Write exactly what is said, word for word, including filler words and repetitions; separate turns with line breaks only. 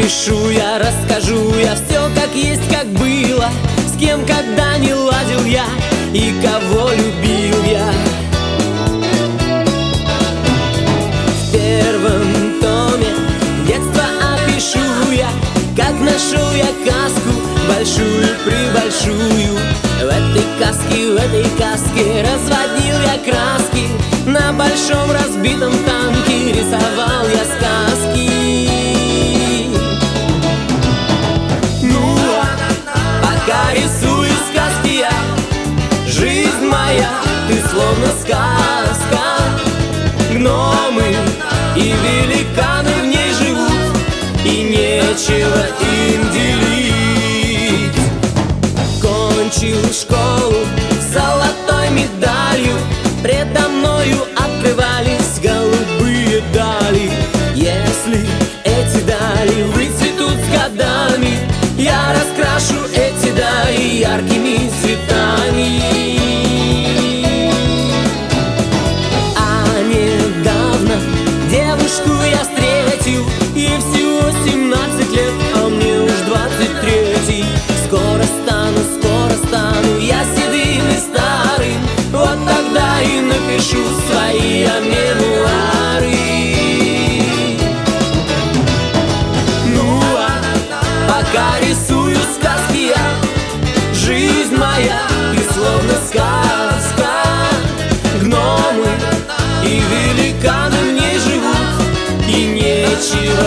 Напишу я, расскажу я все как есть, как было, с кем когда не ладил я и кого любил я. В первом томе детства опишу я, как нашел я каску большую-пребольшую. В этой каске, в этой каске разводил я краски, на большом разбитом танке рисовал я сказки. Ну, а пока рисую сказки я, жизнь моя, ты словно сказка. Гномы и великаны в ней живут, и нечего им делить. Кончил школу с золотой медалью, предо мною открывались голубые дали. Если эти дали выцветут с годами, я раскрашу эти дали яркими цветами. А недавно девушку я встретил, ей всего семнадцать лет, а мне уж двадцать третий. Скоро стану, скоро стану я седым и старым, вот тогда и напишу свои мемуары. Ну а пока рисую сказки я, жизнь моя, ты словно сказка. Гномы и великаны в ней живут, и нечего